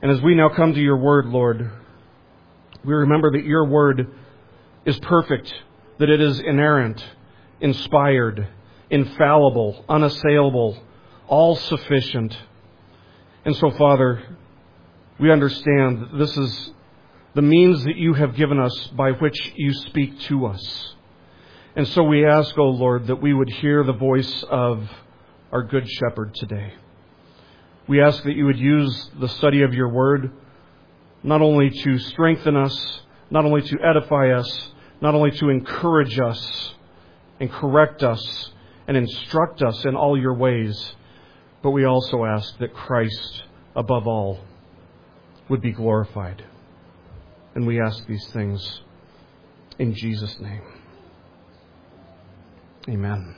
And as we now come to your word, Lord, we remember that your word is perfect, that it is inerrant, inspired, infallible, unassailable, all sufficient. And so, Father, we understand that this is the means that you have given us by which you speak to us. And so we ask, O Lord, that we would hear the voice of our Good Shepherd today. We ask that you would use the study of your word not only to strengthen us, not only to edify us, not only to encourage us and correct us and instruct us in all your ways, but we also ask that Christ, above all, would be glorified. And we ask these things in Jesus' name. Amen.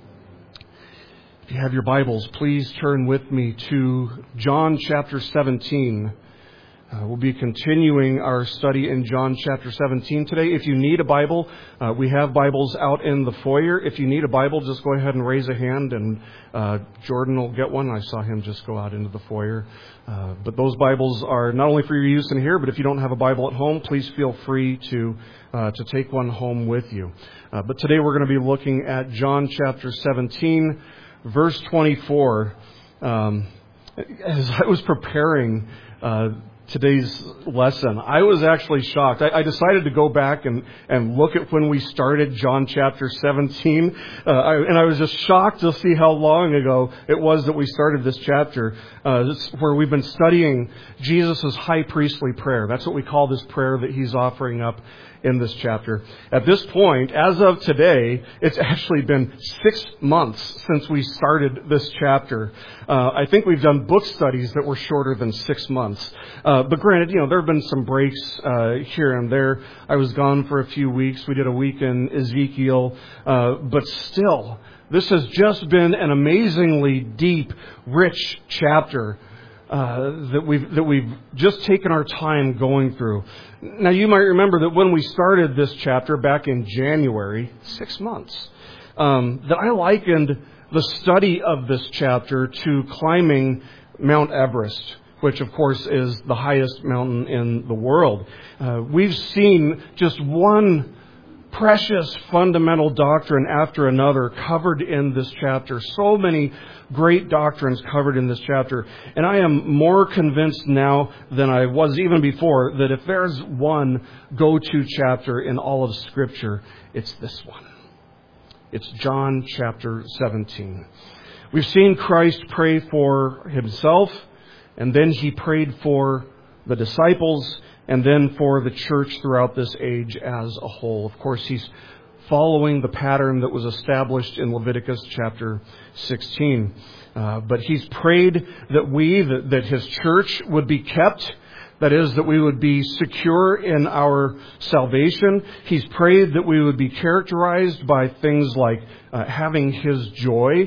If you have your Bibles, please turn with me to John chapter 17. We'll be continuing our study in John chapter 17 today. If you need a Bible, we have Bibles out in the foyer. If you need a Bible, just go ahead and raise a hand, and Jordan will get one. I saw him just go out into the foyer. But those Bibles are not only for your use in here, but if you don't have a Bible at home, please feel free to take one home with you. But today we're going to be looking at John chapter 17, verse 24. As I was preparing today's lesson, I was actually shocked. I decided to go back and look at when we started John chapter 17. And I was just shocked to see how long ago it was that we started this chapter. This is where we've been studying Jesus' high priestly prayer. That's what we call this prayer that he's offering up in this chapter. At this point, as of today, it's actually been 6 months since we started this chapter. I think we've done book studies that were shorter than 6 months. But granted, there have been some breaks here and there. I was gone for a few weeks. We did a week in Ezekiel. But still, this has just been an amazingly deep, rich chapter that we've just taken our time going through. Now, you might remember that when we started this chapter back in January, 6 months, that I likened the study of this chapter to climbing Mount Everest, which, of course, is the highest mountain in the world. We've seen just one precious fundamental doctrine after another covered in this chapter. So many great doctrines covered in this chapter. And I am more convinced now than I was even before that if there's one go-to chapter in all of Scripture, it's this one. It's John chapter 17. We've seen Christ pray for himself, and then he prayed for the disciples, and then for the church throughout this age as a whole. Of course, he's following the pattern that was established in Leviticus chapter 16. But he's prayed that his church would be kept. That is, that we would be secure in our salvation. He's prayed that we would be characterized by things like having his joy,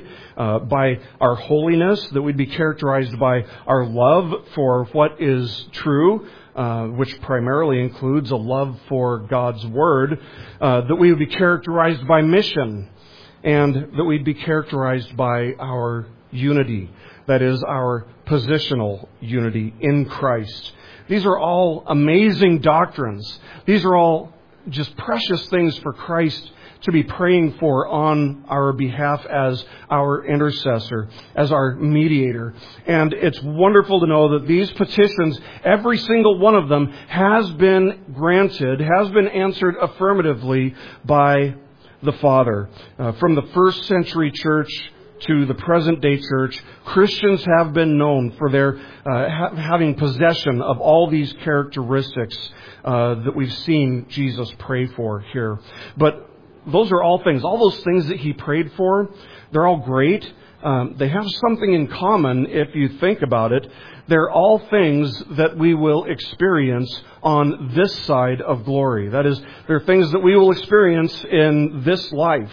by our holiness, that we'd be characterized by our love for what is true, which primarily includes a love for God's Word, that we would be characterized by mission, and that we'd be characterized by our unity, that is, our positional unity in Christ. These are all amazing doctrines. These are all just precious things for Christ to be praying for on our behalf as our intercessor, as our mediator. And it's wonderful to know that these petitions, every single one of them, has been granted, has been answered affirmatively by the Father. From the first century church to the present day church, Christians have been known for their having possession of all these characteristics that we've seen Jesus pray for here. But those are all those things that he prayed for, they're all great. They have something in common if you think about it. They're all things that we will experience on this side of glory. That is, they're things that we will experience in this life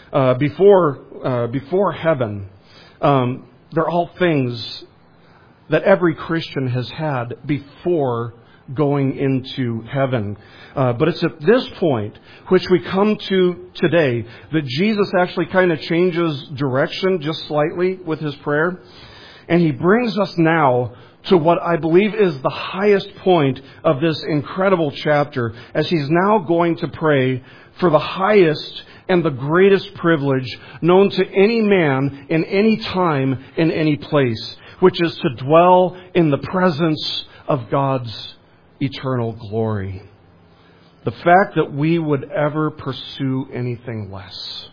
before heaven. They're all things that every Christian has had before going into heaven. But it's at this point, which we come to today, that Jesus actually kind of changes direction just slightly with his prayer. And he brings us now to what I believe is the highest point of this incredible chapter, as he's now going to pray for the highest and the greatest privilege known to any man in any time, in any place, which is to dwell in the presence of God's eternal glory. The fact that we would ever pursue anything less,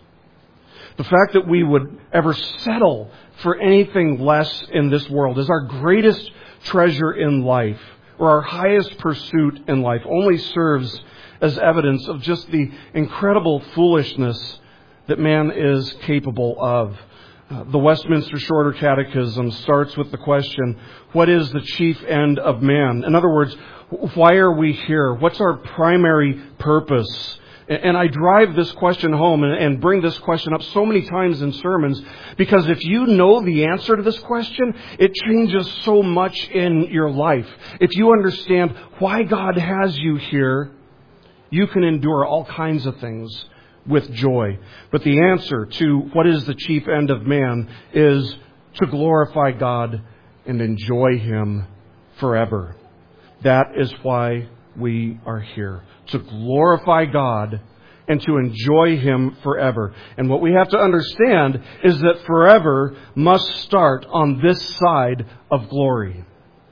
the fact that we would ever settle for anything less in this world is our greatest treasure in life, or our highest pursuit in life, only serves as evidence of just the incredible foolishness that man is capable of. The Westminster Shorter Catechism starts with the question, what is the chief end of man? In other words, why are we here? What's our primary purpose? And I drive this question home and bring this question up so many times in sermons, because if you know the answer to this question, it changes so much in your life. If you understand why God has you here, you can endure all kinds of things with joy. But the answer to what is the chief end of man is to glorify God and enjoy Him forever. That is why we are here, to glorify God and to enjoy Him forever. And what we have to understand is that forever must start on this side of glory.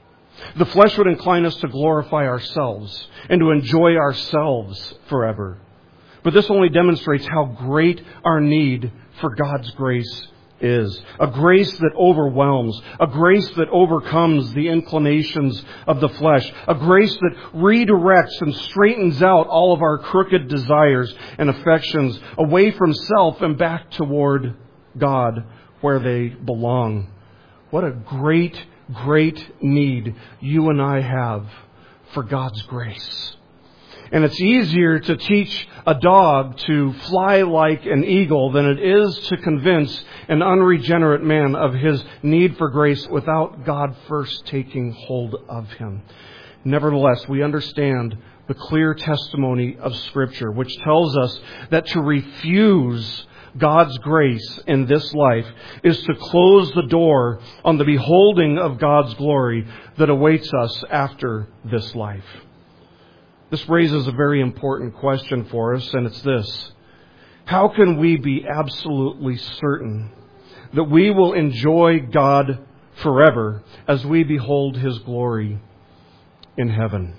The flesh would incline us to glorify ourselves and to enjoy ourselves forever. But this only demonstrates how great our need for God's grace is. A grace that overwhelms. A grace that overcomes the inclinations of the flesh. A grace that redirects and straightens out all of our crooked desires and affections away from self and back toward God, where they belong. What a great, great need you and I have for God's grace. And it's easier to teach a dog to fly like an eagle than it is to convince an unregenerate man of his need for grace without God first taking hold of him. Nevertheless, we understand the clear testimony of Scripture, which tells us that to refuse God's grace in this life is to close the door on the beholding of God's glory that awaits us after this life. This raises a very important question for us, and it's this. How can we be absolutely certain that we will enjoy God forever as we behold His glory in heaven?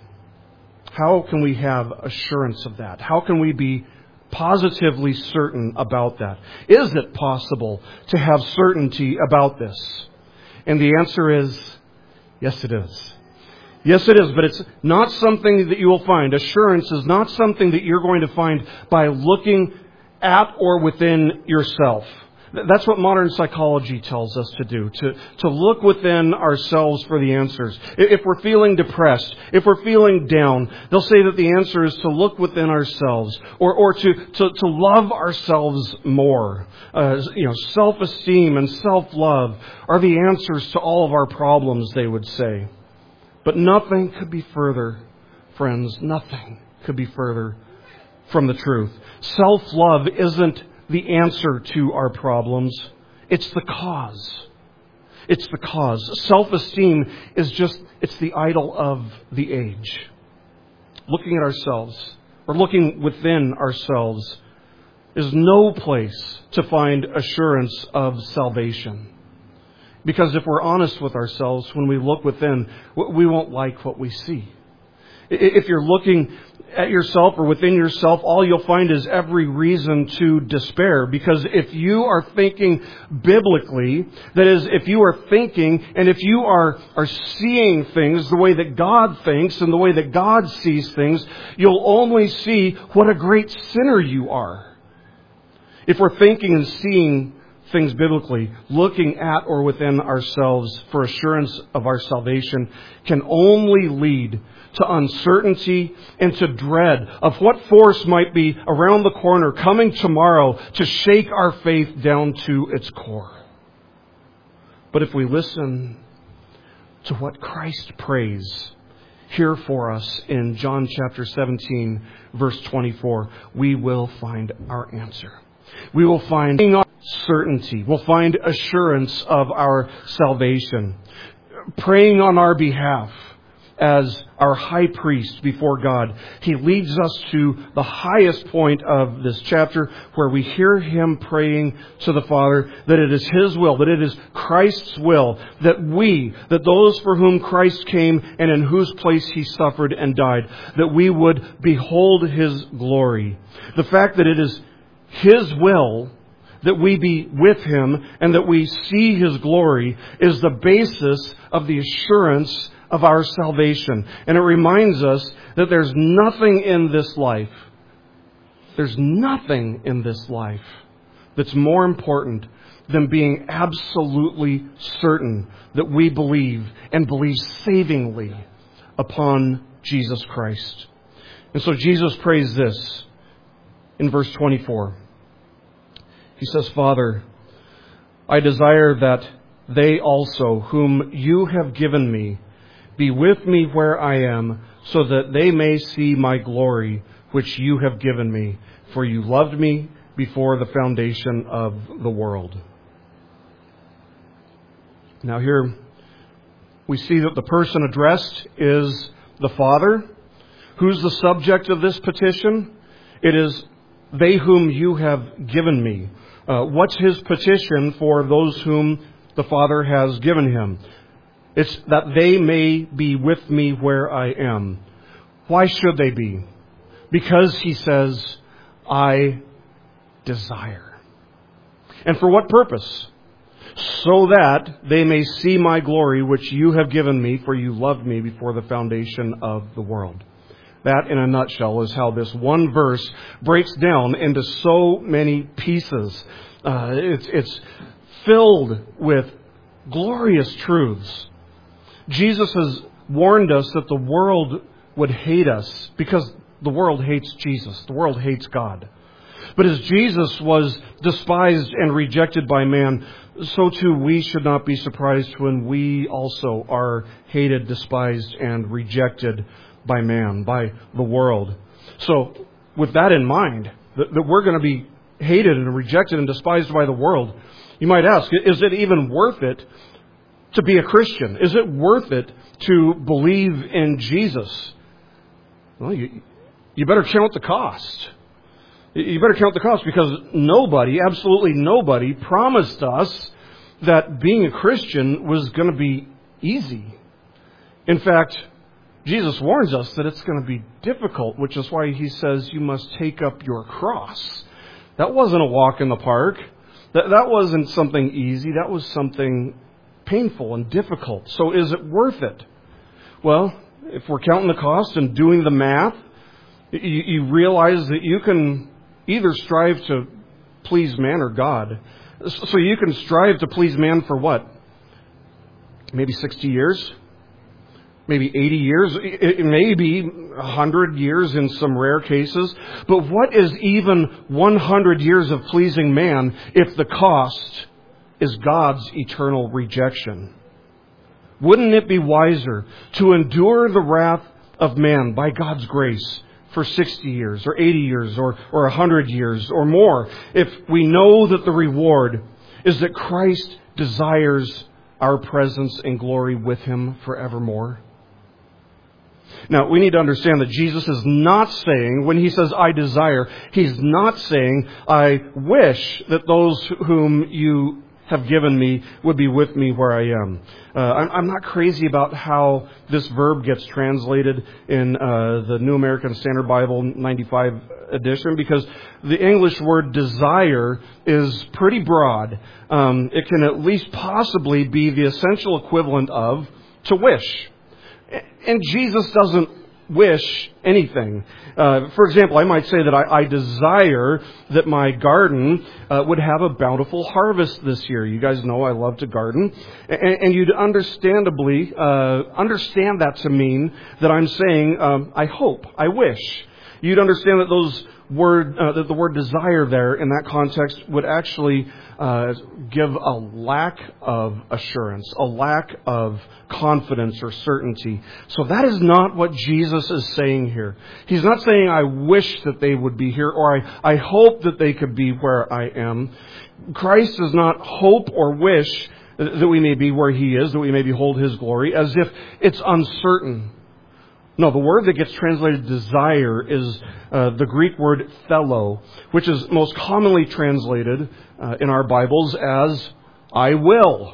How can we have assurance of that? How can we be positively certain about that? Is it possible to have certainty about this? And the answer is, yes, it is. Yes, it is, but it's not something that you will find. Assurance is not something that you're going to find by looking at or within yourself. That's what modern psychology tells us to do, to look within ourselves for the answers. If we're feeling depressed, if we're feeling down, they'll say that the answer is to look within ourselves or to love ourselves more. Self-esteem and self-love are the answers to all of our problems, they would say. But nothing could be further, friends, nothing could be further from the truth. Self-love isn't the answer to our problems. It's the cause. It's the cause. Self-esteem is it's the idol of the age. Looking at ourselves, or looking within ourselves, is no place to find assurance of salvation. Because if we're honest with ourselves, when we look within, we won't like what we see. If you're looking at yourself or within yourself, all you'll find is every reason to despair. Because if you are thinking biblically, that is, if you are thinking and if you are seeing things the way that God thinks and the way that God sees things, you'll only see what a great sinner you are. If we're thinking and seeing things biblically, looking at or within ourselves for assurance of our salvation can only lead to uncertainty and to dread of what force might be around the corner coming tomorrow to shake our faith down to its core. But if we listen to what Christ prays here for us in John chapter 17, verse 24, we will find our answer. We will find certainty. We'll find assurance of our salvation. praying on our behalf as our high priest before God. He leads us to the highest point of this chapter where we hear Him praying to the Father that it is His will, that it is Christ's will, that those for whom Christ came and in whose place He suffered and died, that we would behold His glory. The fact that it is His will that we be with Him and that we see His glory is the basis of the assurance of our salvation. And it reminds us that there's nothing in this life that's more important than being absolutely certain that we believe and believe savingly upon Jesus Christ. And so Jesus prays this in verse 24. He says, Father, I desire that they also, whom you have given me, be with me where I am, so that they may see my glory, which you have given me. For you loved me before the foundation of the world. Now here we see that the person addressed is the Father. Who's the subject of this petition? It is they whom you have given me. What's His petition for those whom the Father has given Him? It's that they may be with me where I am. Why should they be? Because He says, I desire. And for what purpose? So that they may see my glory, which you have given me, for you loved me before the foundation of the world. That, in a nutshell, is how this one verse breaks down into so many pieces. It's filled with glorious truths. Jesus has warned us that the world would hate us because the world hates Jesus. The world hates God. But as Jesus was despised and rejected by man, so too we should not be surprised when we also are hated, despised, and rejected by man, by the world. So with that in mind, that we're going to be hated and rejected and despised by the world, you might ask, is it even worth it to be a Christian? Is it worth it to believe in Jesus? Well, you better count the cost. You better count the cost, because absolutely nobody promised us that being a Christian was going to be easy. In fact, Jesus warns us that it's going to be difficult, which is why He says you must take up your cross. That wasn't a walk in the park. That wasn't something easy. That was something painful and difficult. So is it worth it? Well, if we're counting the cost and doing the math, you realize that you can either strive to please man or God. So you can strive to please man for what? Maybe 60 years? Maybe 80 years? It may be 100 years in some rare cases. But what is even 100 years of pleasing man if the cost is God's eternal rejection? Wouldn't it be wiser to endure the wrath of man by God's grace for 60 years or 80 years or 100 years or more if we know that the reward is that Christ desires our presence and glory with Him forevermore? Now, we need to understand that Jesus is not saying, when He says, I desire, He's not saying, I wish that those whom you have given me would be with me where I am. I'm not crazy about how this verb gets translated in the New American Standard Bible 95 edition, because the English word desire is pretty broad. It can at least possibly be the essential equivalent of to wish. And Jesus doesn't wish anything. For example, I might say that I desire that my garden would have a bountiful harvest this year. You guys know I love to garden. And you'd understandably understand that to mean that I'm saying, I hope, I wish. You'd understand that that the word desire there in that context would actually give a lack of assurance, a lack of confidence or certainty. So that is not what Jesus is saying here. He's not saying, I wish that they would be here, or I hope that they could be where I am. Christ does not hope or wish that we may be where He is, that we may behold His glory, as if it's uncertain. No, the word that gets translated desire is the Greek word thelo, which is most commonly translated in our Bibles as I will.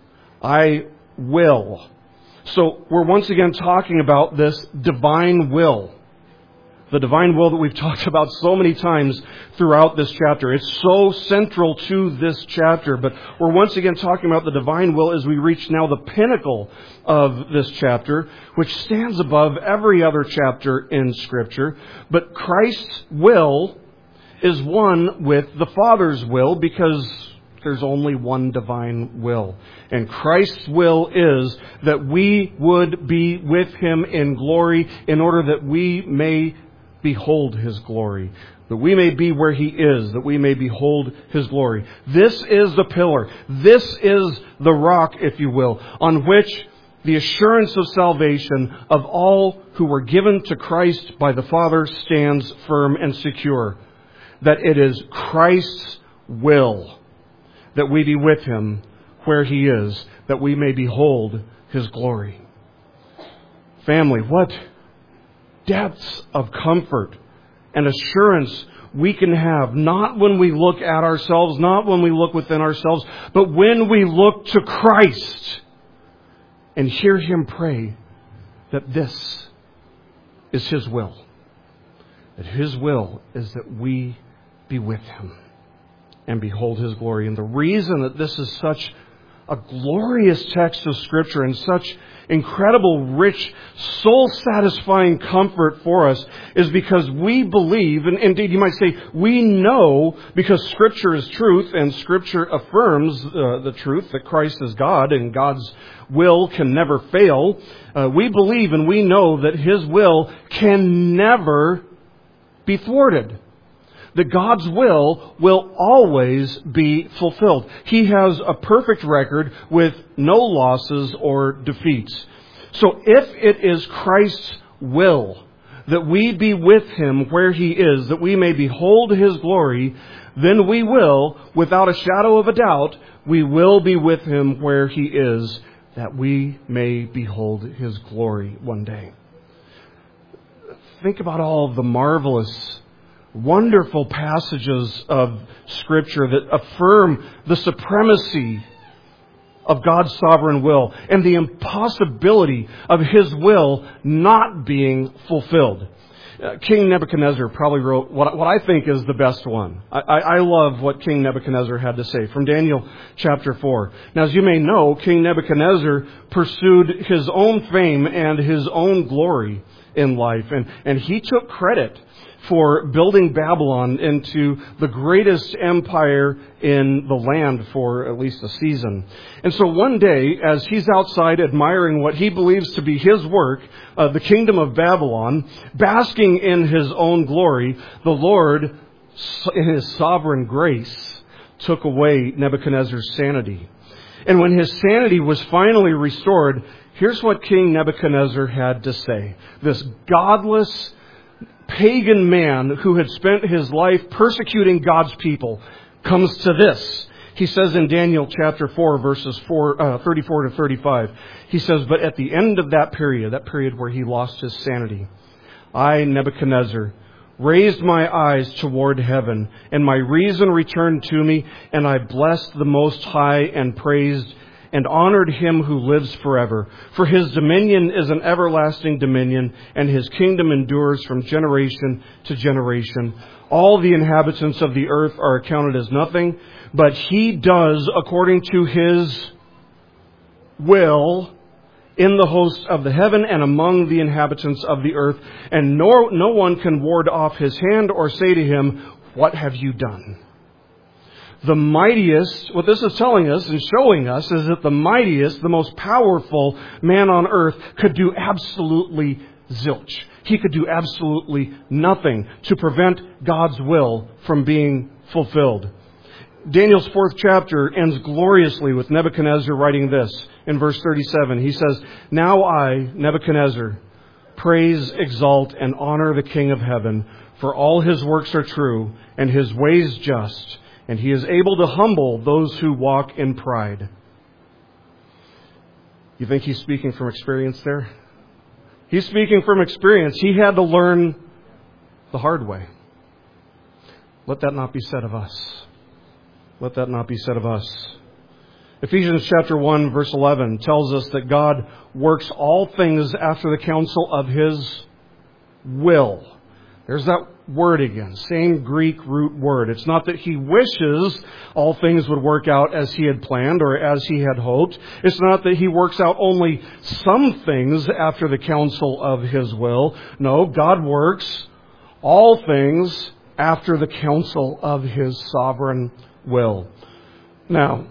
I will. So we're once again talking about this divine will. The divine will that we've talked about so many times throughout this chapter. It's so central to this chapter. But we're once again talking about the divine will as we reach now the pinnacle of this chapter, which stands above every other chapter in Scripture. But Christ's will is one with the Father's will because there's only one divine will. And Christ's will is that we would be with Him in glory in order that we may behold His glory, that we may be where He is, that we may behold His glory. This is the pillar. This is the rock, if you will, on which the assurance of salvation of all who were given to Christ by the Father stands firm and secure. That it is Christ's will that we be with Him where He is, that we may behold His glory. Family, what depths of comfort and assurance we can have, not when we look at ourselves, not when we look within ourselves, but when we look to Christ and hear Him pray that this is His will. That His will is that we be with Him and behold His glory. And the reason that this is such a glorious text of Scripture and such incredible, rich, soul-satisfying comfort for us is because we believe, and indeed you might say we know, because Scripture is truth and Scripture affirms the truth that Christ is God and God's will can never fail. We believe and we know that His will can never be thwarted. That God's will always be fulfilled. He has a perfect record with no losses or defeats. So if it is Christ's will that we be with Him where He is, that we may behold His glory, then we will, without a shadow of a doubt, we will be with Him where He is, that we may behold His glory one day. Think about all of the marvelous, wonderful passages of Scripture that affirm the supremacy of God's sovereign will and the impossibility of His will not being fulfilled. King Nebuchadnezzar probably wrote what I think is the best one. I love what King Nebuchadnezzar had to say from Daniel chapter 4. Now, as you may know, King Nebuchadnezzar pursued his own fame and his own glory in life, and he took credit for building Babylon into the greatest empire in the land for at least a season. And so one day, as he's outside admiring what he believes to be his work, the kingdom of Babylon, basking in his own glory, the Lord, in His sovereign grace, took away Nebuchadnezzar's sanity. And when his sanity was finally restored, here's what King Nebuchadnezzar had to say. This godless, pagan man who had spent his life persecuting God's people comes to this. He says in Daniel chapter 4, verses 34 to 35, he says, "But at the end of that period where he lost his sanity, I, Nebuchadnezzar, raised my eyes toward heaven, and my reason returned to me, and I blessed the Most High and praised and honored Him who lives forever. For His dominion is an everlasting dominion, and His kingdom endures from generation to generation. All the inhabitants of the earth are accounted as nothing, but He does according to His will in the hosts of the heaven and among the inhabitants of the earth. And no one can ward off His hand or say to Him, 'What have you done?'" The mightiest, what this is telling us and showing us is that the mightiest, the most powerful man on earth could do absolutely zilch. He could do absolutely nothing to prevent God's will from being fulfilled. Daniel's 4th chapter ends gloriously with Nebuchadnezzar writing this in verse 37. He says, "Now I, Nebuchadnezzar, praise, exalt, and honor the King of heaven, for all His works are true and His ways just, and He is able to humble those who walk in pride. You think he's speaking from experience there? He's speaking from experience. He had to learn the hard way. Let that not be said of us. Let that not be said of us. Ephesians chapter 1 verse 11 tells us that God works all things after the counsel of His will. There's that word again, same Greek root word. It's not that He wishes all things would work out as He had planned or as He had hoped. It's not that He works out only some things after the counsel of His will. No, God works all things after the counsel of His sovereign will. Now,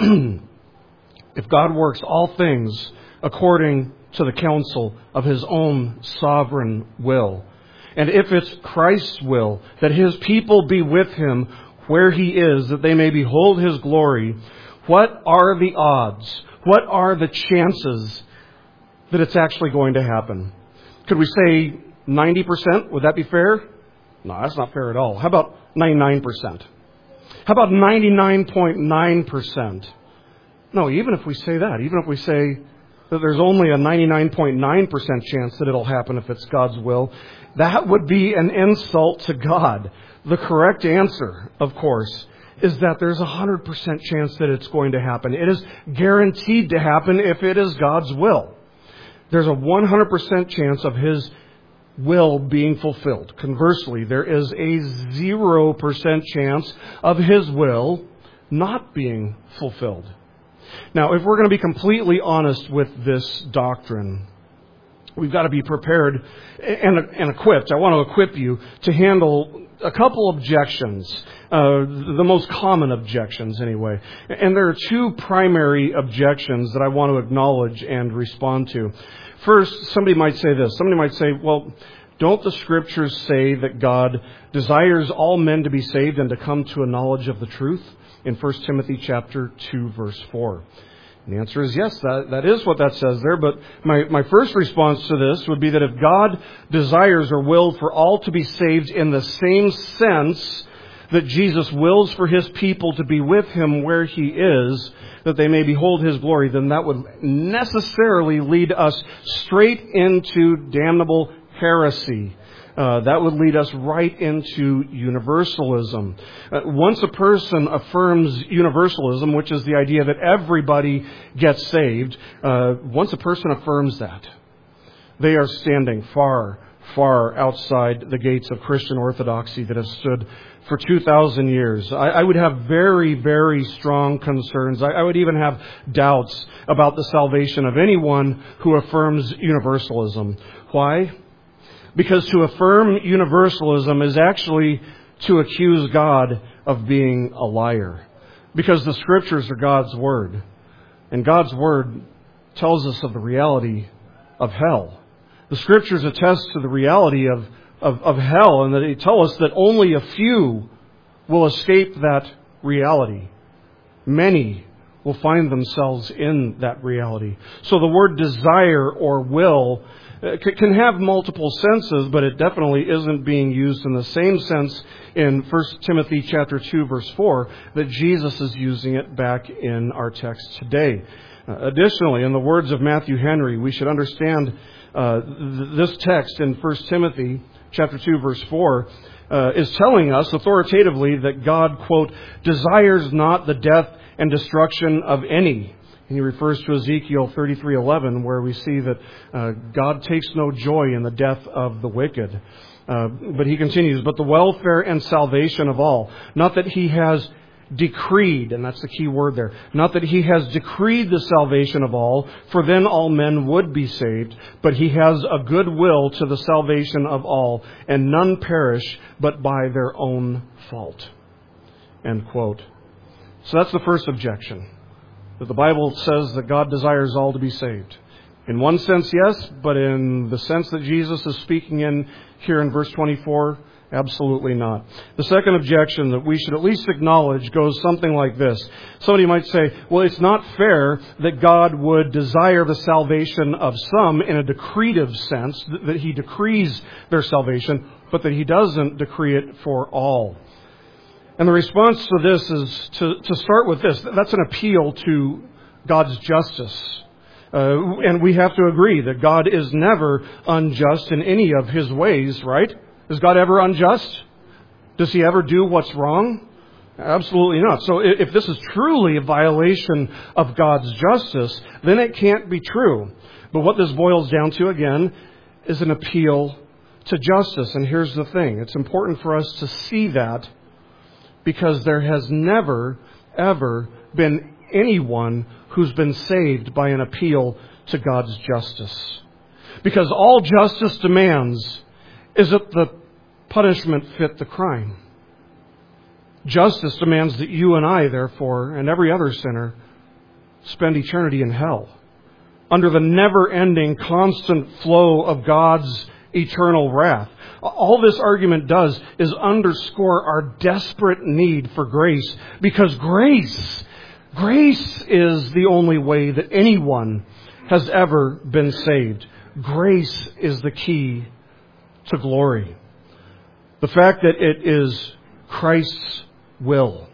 if God works all things according to the counsel of His own sovereign will, and if it's Christ's will that His people be with Him where He is, that they may behold His glory, what are the odds? What are the chances that it's actually going to happen? Could we say 90%? Would that be fair? No, that's not fair at all. How about 99%? How about 99.9%? No, even if we say that, even if we say that there's only a 99.9% chance that it'll happen if it's God's will, that would be an insult to God. The correct answer, of course, is that there's a 100% chance that it's going to happen. It is guaranteed to happen if it is God's will. There's a 100% chance of His will being fulfilled. Conversely, there is a 0% chance of His will not being fulfilled. Now, if we're going to be completely honest with this doctrine, we've got to be prepared and equipped. I want to equip you to handle a couple objections, the most common objections anyway. And there are two primary objections that I want to acknowledge and respond to. First, somebody might say this. Somebody might say, well, don't the Scriptures say that God desires all men to be saved and to come to a knowledge of the truth? In 1 Timothy chapter 2, verse 4. And the answer is yes, that is what that says there. But my first response to this would be that if God desires or will for all to be saved in the same sense that Jesus wills for His people to be with Him where He is, that they may behold His glory, then that would necessarily lead us straight into damnable heresy. That would lead us right into universalism. Once a person affirms universalism, which is the idea that everybody gets saved, once a person affirms that, they are standing far, far outside the gates of Christian orthodoxy that have stood for 2,000 years. I would have very, very strong concerns. I would even have doubts about the salvation of anyone who affirms universalism. Why? Because to affirm universalism is actually to accuse God of being a liar. Because the Scriptures are God's Word. And God's Word tells us of the reality of hell. The Scriptures attest to the reality of hell, and that they tell us that only a few will escape that reality. Many will find themselves in that reality. So the word desire or will can have multiple senses, but it definitely isn't being used in the same sense in 1 Timothy chapter 2, verse 4, that Jesus is using it back in our text today. Additionally, in the words of Matthew Henry, we should understand this text in 1 Timothy chapter 2, verse 4, is telling us authoritatively that God, quote, desires not the death and destruction of any. And he refers to Ezekiel 33:11, where we see that God takes no joy in the death of the wicked. But he continues, but the welfare and salvation of all. Not that He has decreed, and that's the key word there, not that He has decreed the salvation of all, for then all men would be saved, but He has a good will to the salvation of all, and none perish but by their own fault. End quote. So that's the first objection. That the Bible says that God desires all to be saved. In one sense, yes, but in the sense that Jesus is speaking in here in verse 24, absolutely not. The second objection that we should at least acknowledge goes something like this. Somebody might say, well, it's not fair that God would desire the salvation of some in a decretive sense, that He decrees their salvation, but that He doesn't decree it for all. And the response to this is to start with this. That's an appeal to God's justice. And we have to agree that God is never unjust in any of His ways, right? Is God ever unjust? Does He ever do what's wrong? Absolutely not. So if this is truly a violation of God's justice, then it can't be true. But what this boils down to, again, is an appeal to justice. And here's the thing. It's important for us to see that, because there has never, ever been anyone who's been saved by an appeal to God's justice. Because all justice demands is that the punishment fit the crime. Justice demands that you and I, therefore, and every other sinner, spend eternity in hell, under the never-ending, constant flow of God's eternal wrath. All this argument does is underscore our desperate need for grace, because grace is the only way that anyone has ever been saved. Grace is the key to glory. The fact that it is Christ's will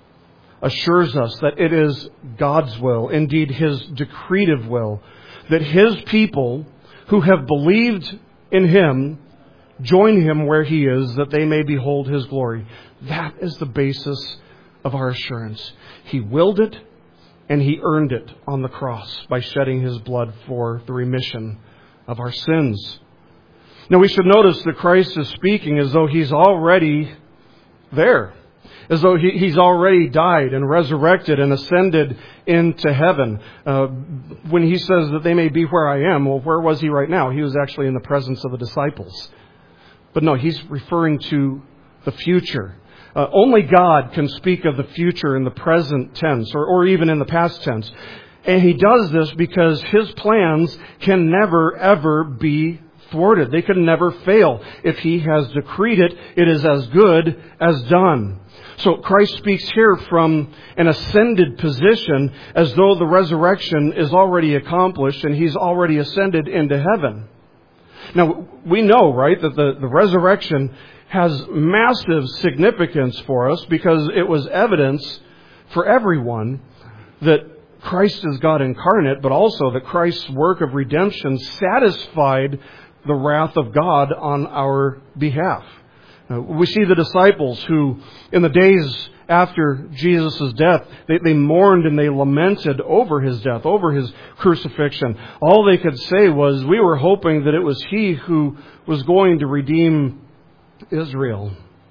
assures us that it is God's will, indeed His decretive will, that His people who have believed in Him join Him where He is, that they may behold His glory. That is the basis of our assurance. He willed it, and He earned it on the cross by shedding His blood for the remission of our sins. Now we should notice that Christ is speaking as though He's already there, as though He's already died and resurrected and ascended into heaven. When He says that they may be where I am, well, where was He right now? He was actually in the presence of the disciples. But no, He's referring to the future. Only God can speak of the future in the present tense, or even in the past tense. And He does this because His plans can never, ever be thwarted. They can never fail. If He has decreed it, it is as good as done. So Christ speaks here from an ascended position, as though the resurrection is already accomplished and He's already ascended into heaven. Now, we know, right, that the resurrection has massive significance for us, because it was evidence for everyone that Christ is God incarnate, but also that Christ's work of redemption satisfied the wrath of God on our behalf. We see the disciples who, in the days after Jesus' death, they mourned and they lamented over His death, over His crucifixion. All they could say was, we were hoping that it was He who was going to redeem Israel.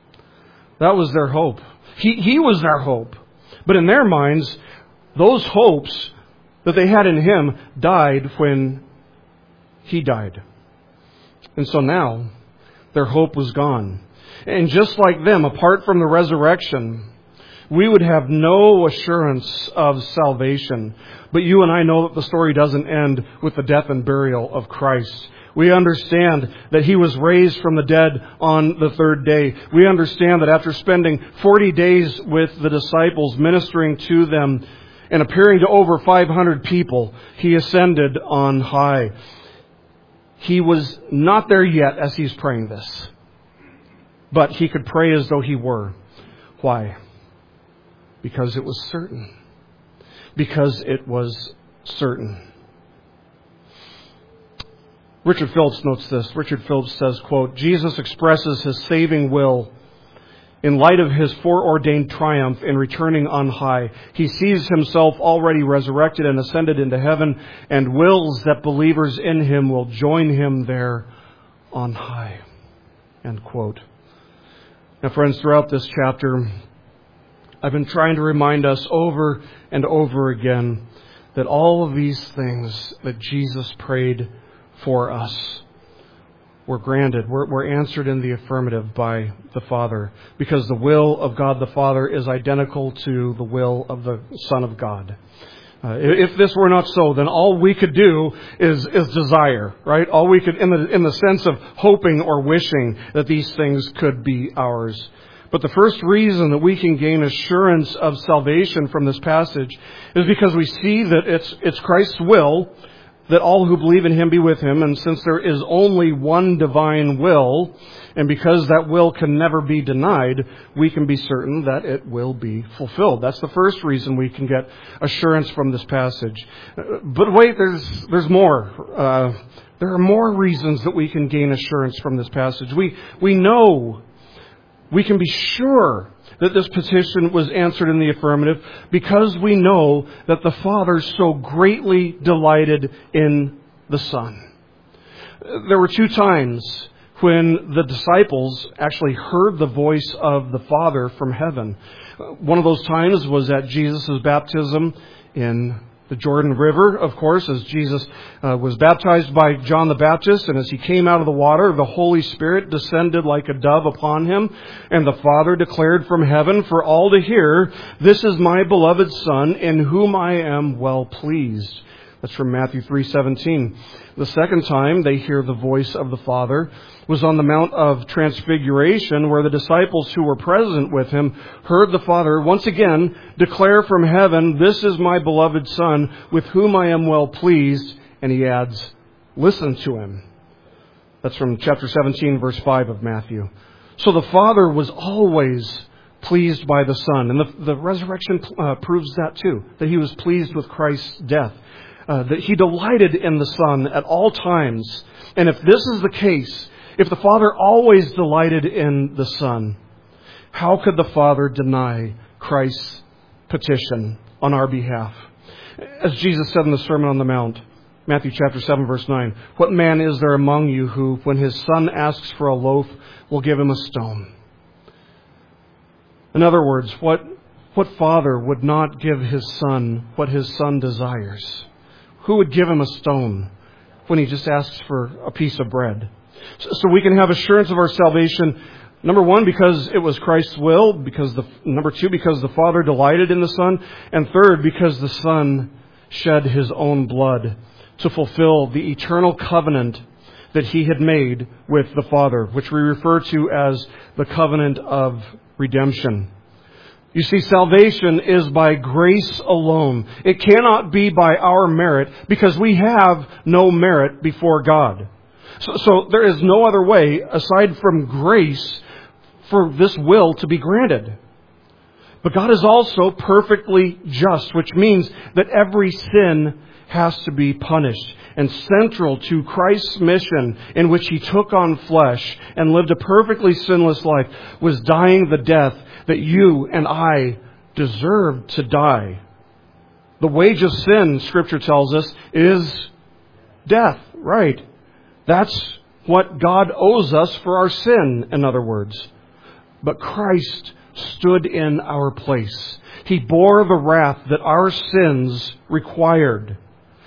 That was their hope. He was their hope. But in their minds, those hopes that they had in Him died when He died. And so now, their hope was gone. And just like them, apart from the resurrection, we would have no assurance of salvation. But you and I know that the story doesn't end with the death and burial of Christ. We understand that He was raised from the dead on the third day. We understand that after spending 40 days with the disciples, ministering to them and appearing to over 500 people, He ascended on high. He was not there yet as He's praying this, but he could pray as though He were. Why? Because it was certain. Because it was certain. Richard Phillips notes this. Richard Phillips says, quote, Jesus expresses His saving will in light of His foreordained triumph in returning on high. He sees Himself already resurrected and ascended into heaven, and wills that believers in Him will join Him there on high. End quote. Now, friends, throughout this chapter, I've been trying to remind us over and over again that all of these things that Jesus prayed for us were granted, were answered in the affirmative by the Father, because the will of God the Father is identical to the will of the Son of God. If this were not so, then all we could do is desire, right? All we could, in the sense of hoping or wishing that these things could be ours. But the first reason that we can gain assurance of salvation from this passage is because we see that it's Christ's will that all who believe in Him be with Him. And since there is only one divine will, And because that will can never be denied, we can be certain that it will be fulfilled. That's the first reason we can get assurance from this passage. But wait, there's more. There are more reasons that we can gain assurance from this passage. We know, we can be sure that this petition was answered in the affirmative because we know that the Father so greatly delighted in the Son. There were 2 times when the disciples actually heard the voice of the Father from heaven. One of those times was at Jesus' baptism in the Jordan River, of course, as Jesus was baptized by John the Baptist, and as he came out of the water, the Holy Spirit descended like a dove upon him, and the Father declared from heaven for all to hear, "This is my beloved Son, in whom I am well pleased." That's from Matthew 3:17. The second time they hear the voice of the Father was on the Mount of Transfiguration, where the disciples who were present with him heard the Father once again declare from heaven, "This is my beloved Son, with whom I am well pleased." And he adds, "Listen to him." That's from chapter 17, verse 5 of Matthew. So the Father was always pleased by the Son. And the resurrection proves that too, that he was pleased with Christ's death. That he delighted in the Son at all times. And if this is the case, if the Father always delighted in the Son, how could the Father deny Christ's petition on our behalf? As Jesus said in the Sermon on the Mount, Matthew chapter 7, verse 9, "What man is there among you who, when his son asks for a loaf, will give him a stone?" In other words, what father would not give his son what his son desires? Who would give him a stone when he just asks for a piece of bread? So we can have assurance of our salvation, number one, because it was Christ's will, number two, because the Father delighted in the Son, and third, because the Son shed his own blood to fulfill the eternal covenant that he had made with the Father, which we refer to as the covenant of redemption. You see, salvation is by grace alone. It cannot be by our merit because we have no merit before God. So there is no other way aside from grace for this will to be granted. But God is also perfectly just, which means that every sin has to be punished. And central to Christ's mission, in which he took on flesh and lived a perfectly sinless life, was dying the death that you and I deserved to die. The wage of sin, Scripture tells us, is death. Right. That's what God owes us for our sin, in other words. But Christ stood in our place. He bore the wrath that our sins required.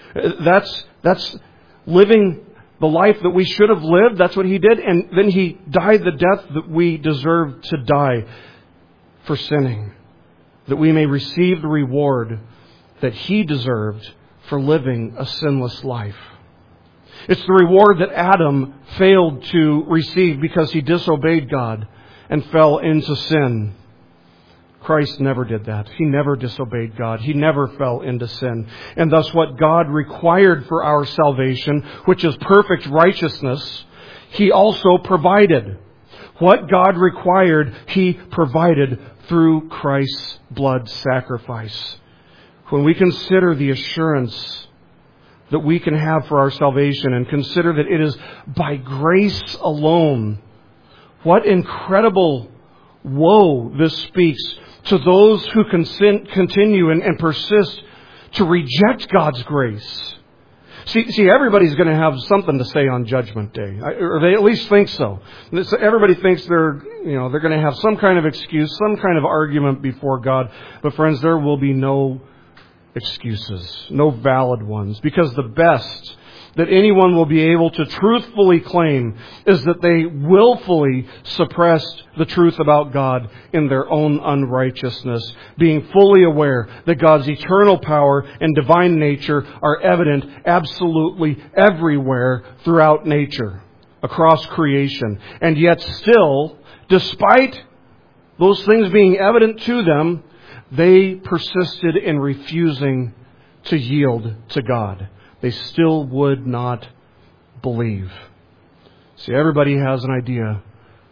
That's living the life that we should have lived. That's what he did. And then he died the death that we deserved to die for sinning, that we may receive the reward that he deserved for living a sinless life. It's the reward that Adam failed to receive because he disobeyed God and fell into sin. Christ never did that. He never disobeyed God. He never fell into sin. And thus what God required for our salvation, which is perfect righteousness, he also provided. What God required, he provided through Christ's blood sacrifice. When we consider the assurance that we can have for our salvation and consider that it is by grace alone, what incredible woe this speaks to those who continue and persist to reject God's grace. See, everybody's going to have something to say on Judgment Day, or they at least think so. Everybody thinks they're going to have some kind of excuse, some kind of argument before God. But friends, there will be no excuses, no valid ones, because the best that anyone will be able to truthfully claim is that they willfully suppressed the truth about God in their own unrighteousness, being fully aware that God's eternal power and divine nature are evident absolutely everywhere throughout nature, across creation. And yet still, despite those things being evident to them, they persisted in refusing to yield to God. They still would not believe. See, everybody has an idea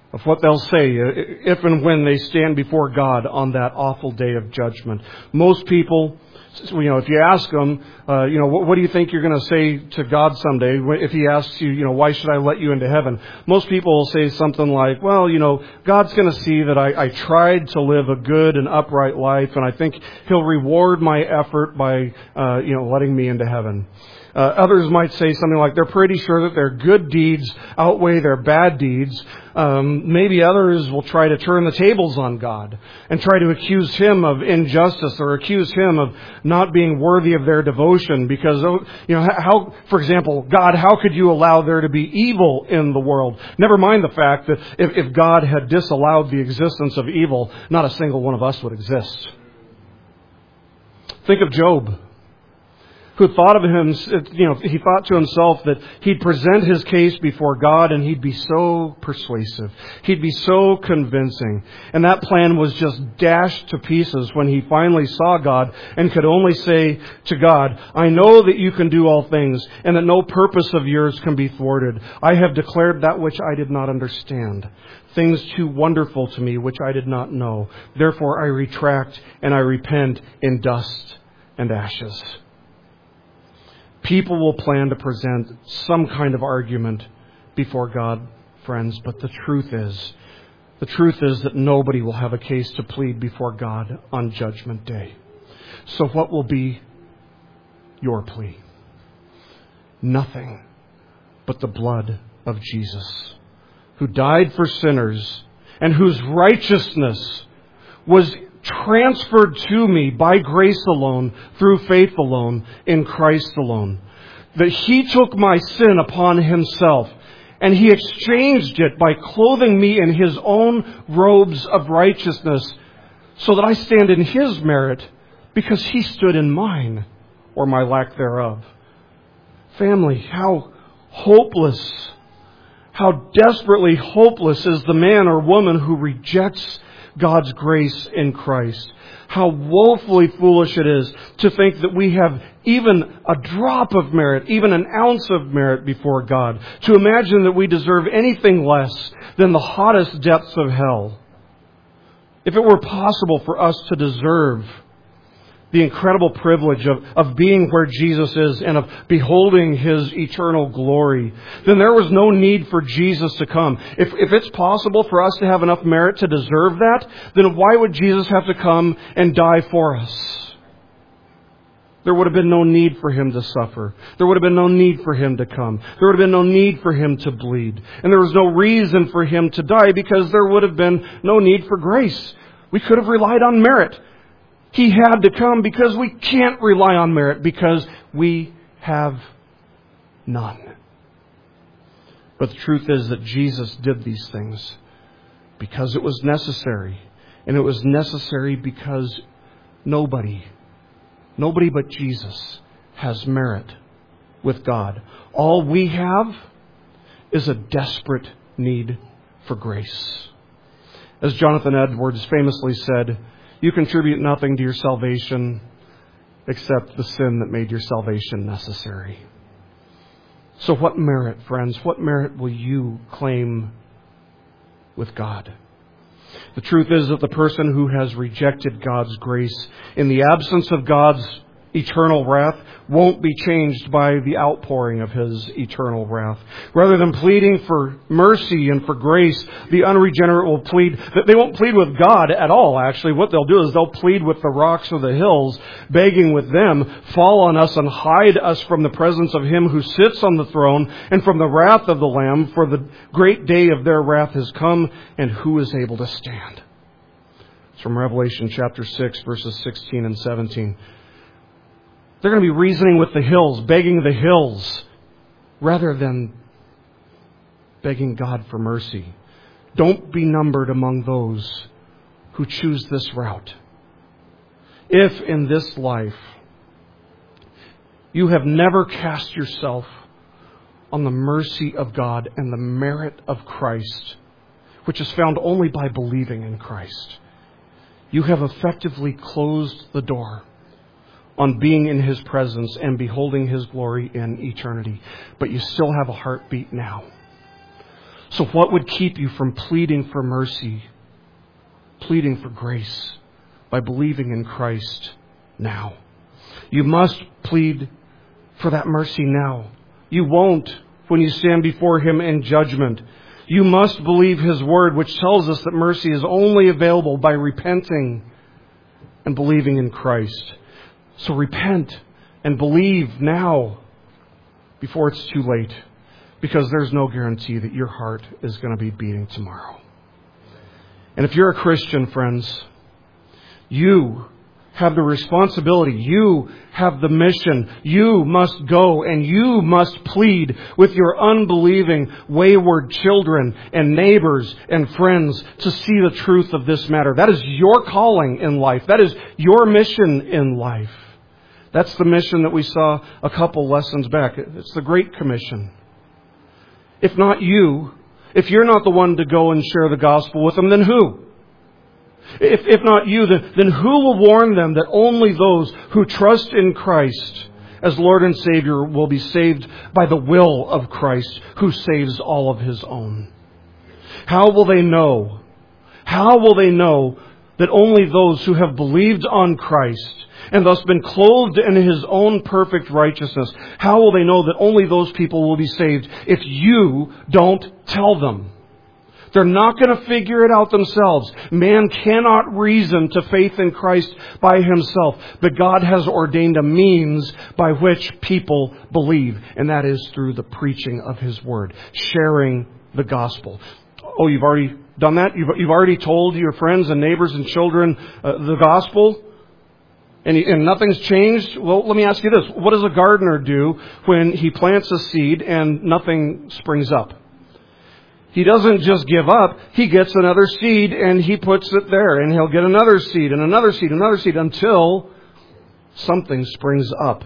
of what they'll say if and when they stand before God on that awful day of judgment. Most people, if you ask them, what do you think you're going to say to God someday? If He asks you, why should I let you into heaven? Most people will say something like, well, God's going to see that I tried to live a good and upright life, and I think He'll reward my effort by, letting me into heaven. Others might say something like they're pretty sure that their good deeds outweigh their bad deeds. Maybe others will try to turn the tables on God and try to accuse Him of injustice or accuse Him of not being worthy of their devotion because, how, for example, God, how could you allow there to be evil in the world? Never mind the fact that if God had disallowed the existence of evil, not a single one of us would exist. Think of Job, who thought of him, he thought to himself that he'd present his case before God and he'd be so persuasive. He'd be so convincing. And that plan was just dashed to pieces when he finally saw God and could only say to God, I know that you can do all things and that no purpose of yours can be thwarted. I have declared that which I did not understand, things too wonderful to me which I did not know. Therefore I retract and I repent in dust and ashes. People will plan to present some kind of argument before God, friends, but the truth is that nobody will have a case to plead before God on Judgment Day. So what will be your plea? Nothing but the blood of Jesus, who died for sinners and whose righteousness was transferred to me by grace alone, through faith alone, in Christ alone. That He took my sin upon Himself and He exchanged it by clothing me in His own robes of righteousness so that I stand in His merit because He stood in mine or my lack thereof. Family, how hopeless, how desperately hopeless is the man or woman who rejects God's grace in Christ. How woefully foolish it is to think that we have even a drop of merit, even an ounce of merit before God. To imagine that we deserve anything less than the hottest depths of hell. If it were possible for us to deserve the incredible privilege of being where Jesus is and of beholding His eternal glory, then there was no need for Jesus to come. If it's possible for us to have enough merit to deserve that, then why would Jesus have to come and die for us? There would have been no need for Him to suffer. There would have been no need for Him to come. There would have been no need for Him to bleed. And there was no reason for Him to die because there would have been no need for grace. We could have relied on merit. He had to come because we can't rely on merit because we have none. But the truth is that Jesus did these things because it was necessary. And it was necessary because nobody but Jesus has merit with God. All we have is a desperate need for grace. As Jonathan Edwards famously said, you contribute nothing to your salvation except the sin that made your salvation necessary. So what merit, friends, what merit will you claim with God? The truth is that the person who has rejected God's grace in the absence of God's eternal wrath won't be changed by the outpouring of His eternal wrath. Rather than pleading for mercy and for grace, the unregenerate will plead. They won't plead with God at all, actually. What they'll do is they'll plead with the rocks or the hills, begging with them, fall on us and hide us from the presence of Him who sits on the throne and from the wrath of the Lamb, for the great day of their wrath has come, and who is able to stand? It's from Revelation chapter 6, verses 16 and 17. They're going to be reasoning with the hills, begging the hills, rather than begging God for mercy. Don't be numbered among those who choose this route. If in this life you have never cast yourself on the mercy of God and the merit of Christ, which is found only by believing in Christ, you have effectively closed the door on being in His presence and beholding His glory in eternity. But you still have a heartbeat now. So what would keep you from pleading for mercy, pleading for grace, by believing in Christ now? You must plead for that mercy now. You won't when you stand before Him in judgment. You must believe His word, which tells us that mercy is only available by repenting and believing in Christ. So repent and believe now before it's too late, because there's no guarantee that your heart is going to be beating tomorrow. And if you're a Christian, friends, you have the responsibility. You have the mission. You must go and you must plead with your unbelieving, wayward children and neighbors and friends to see the truth of this matter. That is your calling in life. That is your mission in life. That's the mission that we saw a couple lessons back. It's the Great Commission. If not you, if you're not the one to go and share the gospel with them, then who? If not you, then who will warn them that only those who trust in Christ as Lord and Savior will be saved by the will of Christ, who saves all of His own? How will they know? How will they know that only those who have believed on Christ and thus been clothed in His own perfect righteousness, how will they know that only those people will be saved if you don't tell them? They're not going to figure it out themselves. Man cannot reason to faith in Christ by himself. But God has ordained a means by which people believe. And that is through the preaching of His Word. Sharing the gospel. Oh, you've already done that? You've already told your friends and neighbors and children the gospel? And nothing's changed? Well, let me ask you this. What does a gardener do when he plants a seed and nothing springs up? He doesn't just give up. He gets another seed and he puts it there. And he'll get another seed and another seed and another seed until something springs up.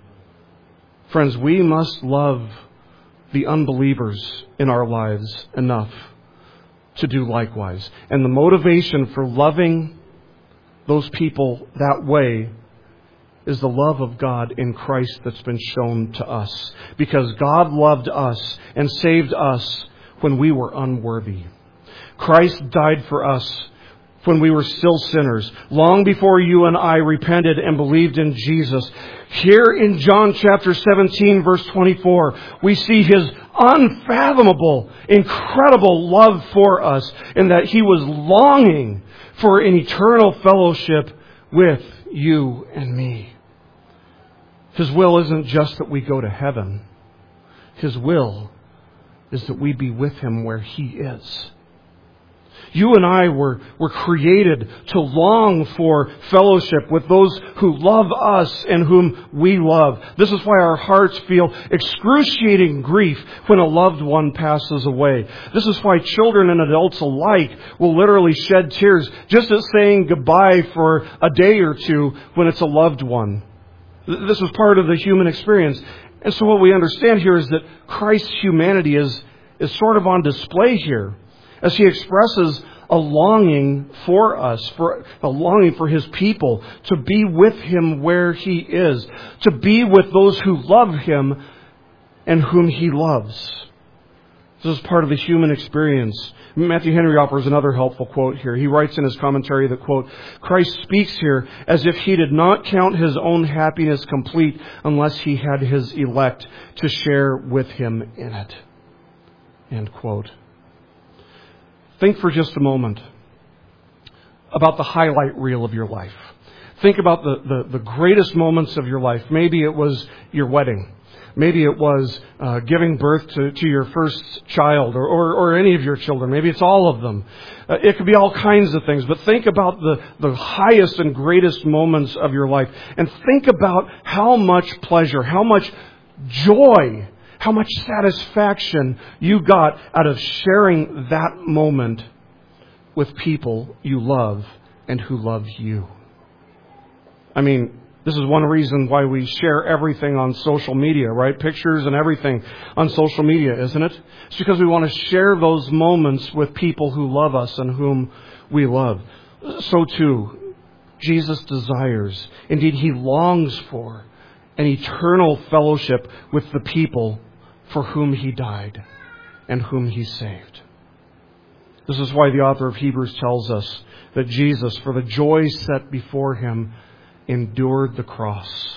Friends, we must love the unbelievers in our lives enough to do likewise. And the motivation for loving those people that way is the love of God in Christ that's been shown to us. Because God loved us and saved us when we were unworthy. Christ died for us when we were still sinners, long before you and I repented and believed in Jesus. Here in John chapter 17, verse 24, we see His unfathomable, incredible love for us, in that He was longing for an eternal fellowship with you and me. His will isn't just that we go to heaven. His will is that we be with Him where He is. You and I were created to long for fellowship with those who love us and whom we love. This is why our hearts feel excruciating grief when a loved one passes away. This is why children and adults alike will literally shed tears just at saying goodbye for a day or two when it's a loved one. This is part of the human experience. And so what we understand here is that Christ's humanity is sort of on display here, as He expresses a longing for us, for a longing for His people, to be with Him where He is, to be with those who love Him and whom He loves. This is part of the human experience. Matthew Henry offers another helpful quote here. He writes in his commentary that, quote, Christ speaks here as if He did not count His own happiness complete unless He had His elect to share with Him in it. End quote. Think for just a moment about the highlight reel of your life. Think about the greatest moments of your life. Maybe it was your wedding. Maybe it was giving birth to your first child or any of your children. Maybe it's all of them. It could be all kinds of things. But think about the highest and greatest moments of your life. And think about how much pleasure, how much joy, how much satisfaction you got out of sharing that moment with people you love and who love you. I mean, this is one reason why we share everything on social media, right? Pictures and everything on social media, isn't it? It's because we want to share those moments with people who love us and whom we love. So too, Jesus desires, indeed He longs for, an eternal fellowship with the people for whom He died. and whom He saved. This is why the author of Hebrews tells us that Jesus, for the joy set before Him, endured the cross.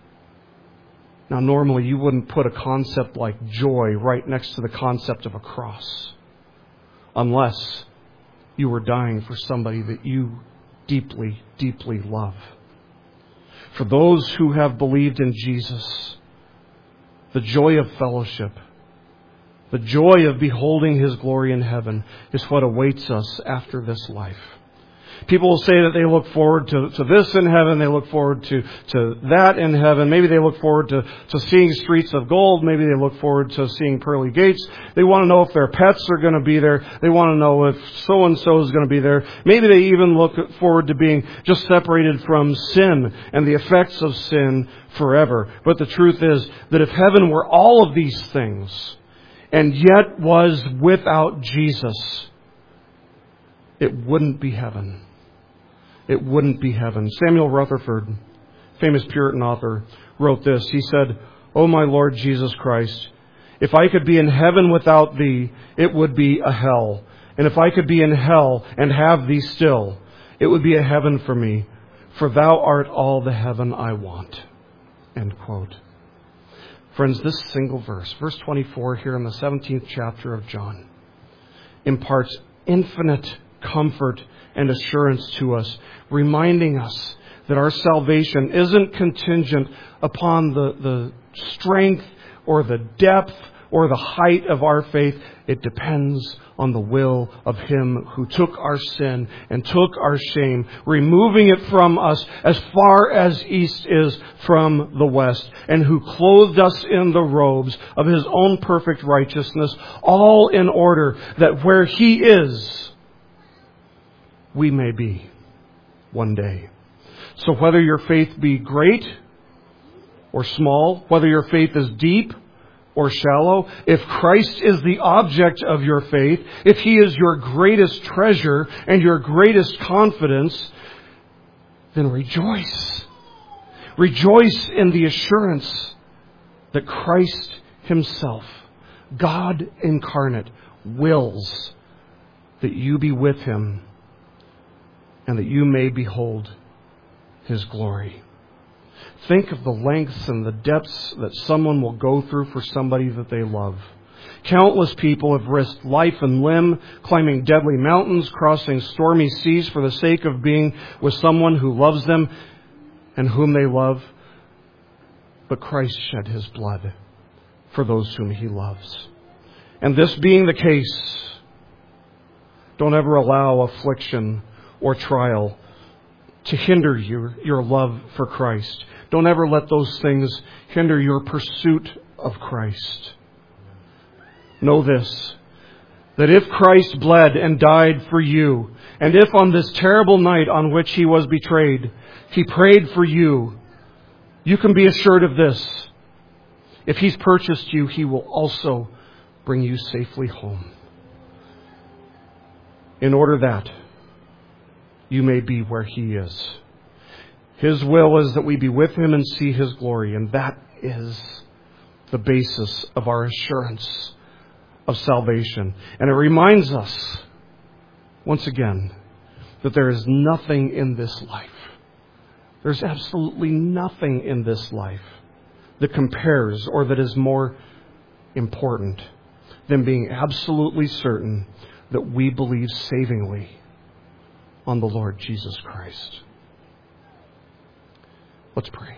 Now, normally you wouldn't put a concept like joy right next to the concept of a cross, unless you were dying for somebody that you deeply, deeply love. For those who have believed in Jesus, the joy of fellowship, the joy of beholding His glory in heaven is what awaits us after this life. People will say that they look forward to this in heaven, they look forward to that in heaven. Maybe they look forward to seeing streets of gold. Maybe they look forward to seeing pearly gates. They want to know if their pets are going to be there. They want to know if so-and-so is going to be there. Maybe they even look forward to being just separated from sin and the effects of sin forever. But the truth is that if heaven were all of these things and yet was without Jesus, it wouldn't be heaven. It wouldn't be heaven. Samuel Rutherford, famous Puritan author, wrote this. He said, "O my Lord Jesus Christ, if I could be in heaven without Thee, it would be a hell. And if I could be in hell and have Thee still, it would be a heaven for me. For Thou art all the heaven I want." End quote. Friends, this single verse, verse 24 here in the 17th chapter of John, imparts infinite comfort and assurance to us, reminding us that our salvation isn't contingent upon the strength or the depth or the height of our faith. It depends on the will of Him who took our sin and took our shame, removing it from us as far as east is from the west, and who clothed us in the robes of His own perfect righteousness, all in order that where He is, we may be one day. So whether your faith be great or small, whether your faith is deep or shallow, if Christ is the object of your faith, if He is your greatest treasure and your greatest confidence, then rejoice. Rejoice in the assurance that Christ Himself, God incarnate, wills that you be with Him and that you may behold His glory. Think of the lengths and the depths that someone will go through for somebody that they love. Countless people have risked life and limb, climbing deadly mountains, crossing stormy seas for the sake of being with someone who loves them and whom they love. But Christ shed His blood for those whom He loves. And this being the case, don't ever allow affliction or trial to hinder your love for Christ. Don't ever let those things hinder your pursuit of Christ. Know this, that if Christ bled and died for you, and if on this terrible night on which He was betrayed, He prayed for you, you can be assured of this. If He's purchased you, He will also bring you safely home. In order that you may be where He is. His will is that we be with Him and see His glory, and that is the basis of our assurance of salvation. And it reminds us, once again, that there is nothing in this life. There's absolutely nothing in this life that compares or that is more important than being absolutely certain that we believe savingly on the Lord Jesus Christ. Let's pray.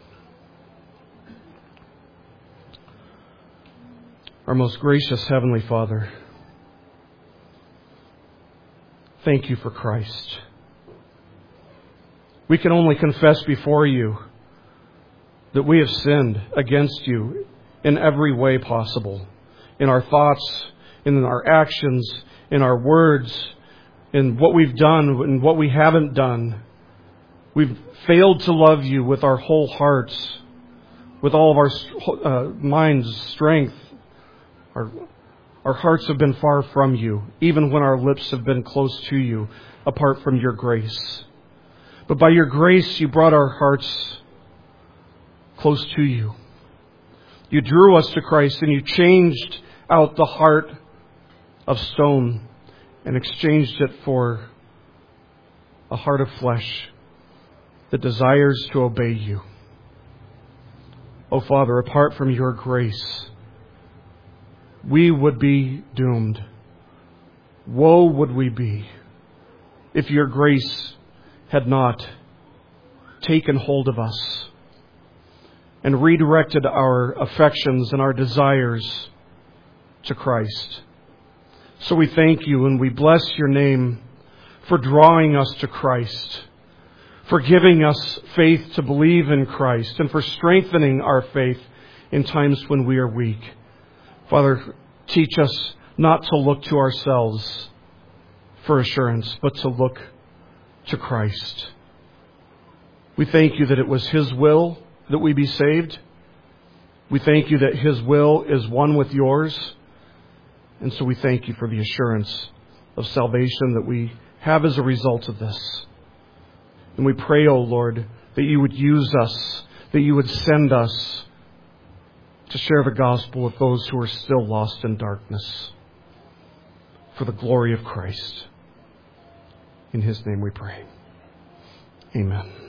Our most gracious Heavenly Father, thank You for Christ. We can only confess before You that we have sinned against You in every way possible. In our thoughts, in our actions, in our words, in what we've done and what we haven't done. We've failed to love You with our whole hearts, with all of our mind's strength. Our hearts have been far from You, even when our lips have been close to You, apart from Your grace. But by Your grace, You brought our hearts close to You. You drew us to Christ, and You changed out the heart of stone and exchanged it for a heart of flesh that desires to obey you. Oh, Father, apart from your grace, we would be doomed. Woe would we be if your grace had not taken hold of us and redirected our affections and our desires to Christ. So we thank you and we bless your name for drawing us to Christ, for giving us faith to believe in Christ, and for strengthening our faith in times when we are weak. Father, teach us not to look to ourselves for assurance, but to look to Christ. We thank you that it was His will that we be saved. We thank you that His will is one with yours. And so we thank you for the assurance of salvation that we have as a result of this. And we pray, O Lord, that you would use us, that you would send us to share the gospel with those who are still lost in darkness for the glory of Christ. In His name we pray. Amen.